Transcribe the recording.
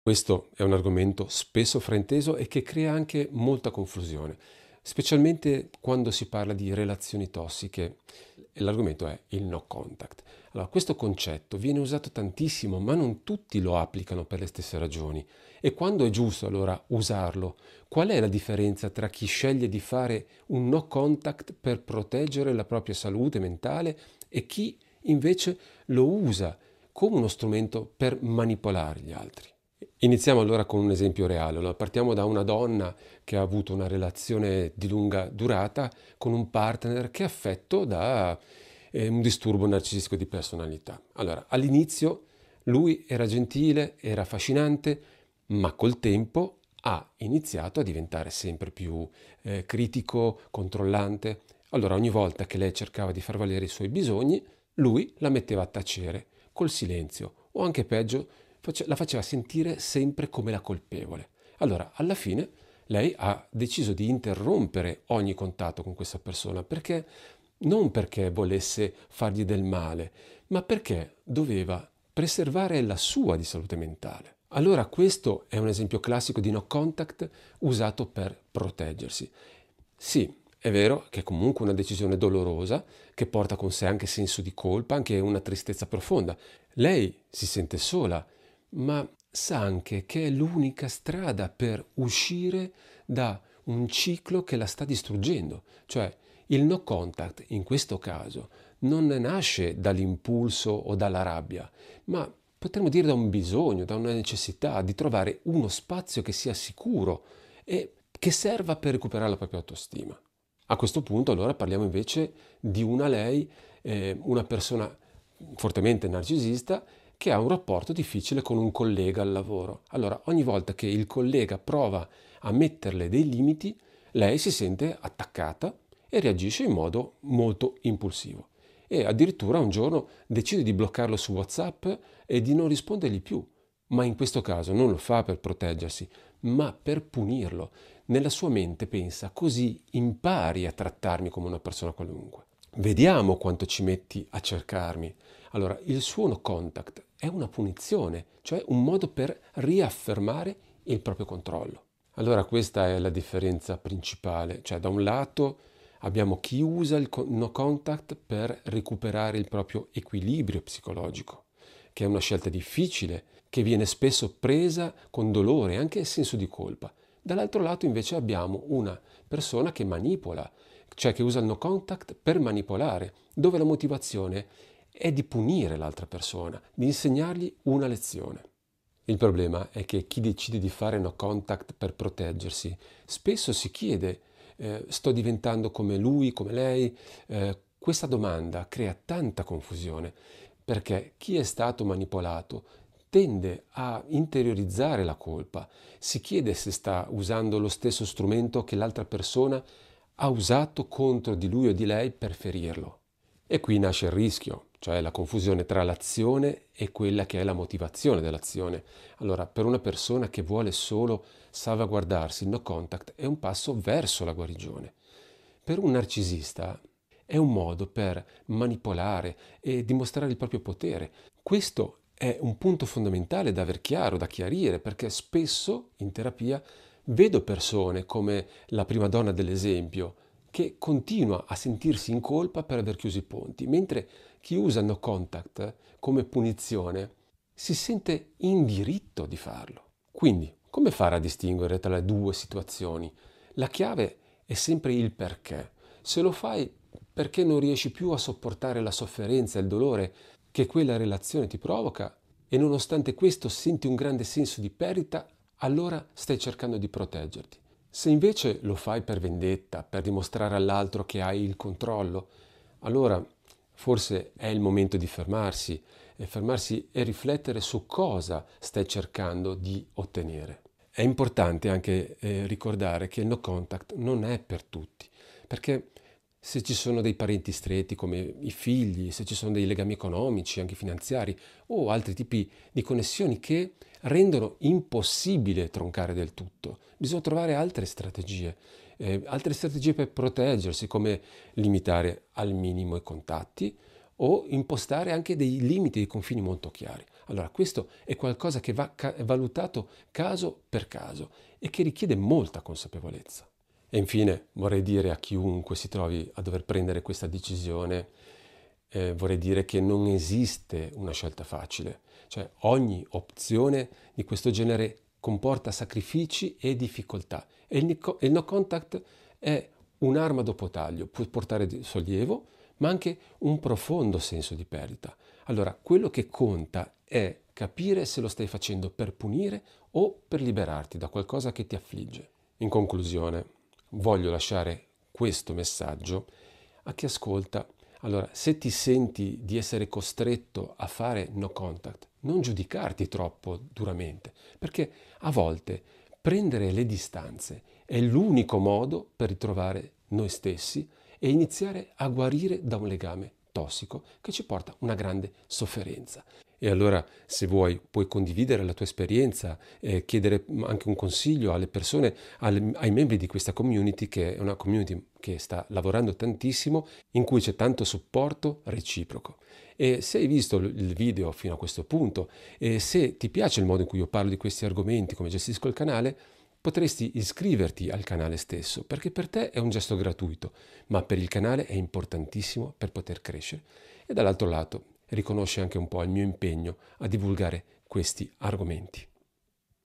Questo è un argomento spesso frainteso e che crea anche molta confusione, specialmente quando si parla di relazioni tossiche. E l'argomento è il no contact. Allora, questo concetto viene usato tantissimo, ma non tutti lo applicano per le stesse ragioni. E quando è giusto allora usarlo? Qual è la differenza tra chi sceglie di fare un no contact per proteggere la propria salute mentale e chi invece lo usa come uno strumento per manipolare gli altri? Iniziamo allora con un esempio reale. Allora, partiamo da una donna che ha avuto una relazione di lunga durata con un partner che è affetto da un disturbo narcisistico di personalità. Allora, all'inizio lui era gentile, era affascinante, ma col tempo ha iniziato a diventare sempre più critico, controllante. Allora, ogni volta che lei cercava di far valere i suoi bisogni, lui la metteva a tacere, col silenzio, o anche peggio, la faceva sentire sempre come la colpevole. Allora, alla fine, lei ha deciso di interrompere ogni contatto con questa persona, perché non perché volesse fargli del male, ma perché doveva preservare la sua di salute mentale. Allora questo è un esempio classico di no contact usato per proteggersi. Sì, è vero che è comunque una decisione dolorosa, che porta con sé anche senso di colpa, anche una tristezza profonda. Lei si sente sola, ma sa anche che è l'unica strada per uscire da un ciclo che la sta distruggendo. Cioè, il no contact, in questo caso, non nasce dall'impulso o dalla rabbia, ma potremmo dire da un bisogno, da una necessità di trovare uno spazio che sia sicuro e che serva per recuperare la propria autostima. A questo punto allora parliamo invece di una lei, una persona fortemente narcisista che ha un rapporto difficile con un collega al lavoro. Allora, ogni volta che il collega prova a metterle dei limiti, lei si sente attaccata e reagisce in modo molto impulsivo. E addirittura un giorno decide di bloccarlo su WhatsApp e di non rispondergli più. Ma in questo caso non lo fa per proteggersi, ma per punirlo. Nella sua mente pensa: così impari a trattarmi come una persona qualunque. Vediamo quanto ci metti a cercarmi. Allora, il suo no contact è una punizione, cioè un modo per riaffermare il proprio controllo. Allora, questa è la differenza principale, cioè da un lato abbiamo chi usa il no contact per recuperare il proprio equilibrio psicologico, che è una scelta difficile, che viene spesso presa con dolore e anche senso di colpa. Dall'altro lato invece abbiamo una persona che manipola, cioè che usa il no contact per manipolare, dove la motivazione è di punire l'altra persona, di insegnargli una lezione. Il problema è che chi decide di fare no contact per proteggersi spesso si chiede: sto diventando come lui, come lei? Questa domanda crea tanta confusione perché chi è stato manipolato tende a interiorizzare la colpa, si chiede se sta usando lo stesso strumento che l'altra persona ha usato contro di lui o di lei per ferirlo. E qui nasce il rischio, cioè la confusione tra l'azione e quella che è la motivazione dell'azione. Allora, per una persona che vuole solo salvaguardarsi, il no contact è un passo verso la guarigione. Per un narcisista è un modo per manipolare e dimostrare il proprio potere. Questo è un punto fondamentale da aver chiaro, da chiarire, perché spesso in terapia vedo persone come la prima donna dell'esempio che continua a sentirsi in colpa per aver chiuso i ponti, mentre chi usa no contact come punizione si sente in diritto di farlo. Quindi, come fare a distinguere tra le due situazioni? La chiave è sempre il perché. Se lo fai perché non riesci più a sopportare la sofferenza e il dolore che quella relazione ti provoca e nonostante questo senti un grande senso di perdita, allora stai cercando di proteggerti. Se invece lo fai per vendetta, per dimostrare all'altro che hai il controllo, allora forse è il momento di fermarsi e riflettere su cosa stai cercando di ottenere. È importante anche ricordare che il no contact non è per tutti, perché se ci sono dei parenti stretti come i figli, se ci sono dei legami economici, anche finanziari, o altri tipi di connessioni che rendono impossibile troncare del tutto, bisogna trovare altre strategie per proteggersi, come limitare al minimo i contatti o impostare anche dei limiti, dei confini molto chiari. Allora, questo è qualcosa che va valutato caso per caso e che richiede molta consapevolezza. E infine vorrei dire a chiunque si trovi a dover prendere questa decisione, vorrei dire che non esiste una scelta facile, cioè ogni opzione di questo genere comporta sacrifici e difficoltà e il no contact è un'arma a doppio taglio, può portare sollievo, ma anche un profondo senso di perdita. Allora, quello che conta è capire se lo stai facendo per punire o per liberarti da qualcosa che ti affligge. In conclusione, voglio lasciare questo messaggio a chi ascolta. Allora, se ti senti di essere costretto a fare no contact, non giudicarti troppo duramente, perché a volte prendere le distanze è l'unico modo per ritrovare noi stessi e iniziare a guarire da un legame tossico che ci porta una grande sofferenza. E allora, se vuoi, puoi condividere la tua esperienza, chiedere anche un consiglio alle persone, ai membri di questa community, che è una community che sta lavorando tantissimo, in cui c'è tanto supporto reciproco. E se hai visto il video fino a questo punto e se ti piace il modo in cui io parlo di questi argomenti, come gestisco il canale, potresti iscriverti al canale stesso, perché per te è un gesto gratuito, ma per il canale è importantissimo per poter crescere. E dall'altro lato riconosce anche un po' il mio impegno a divulgare questi argomenti.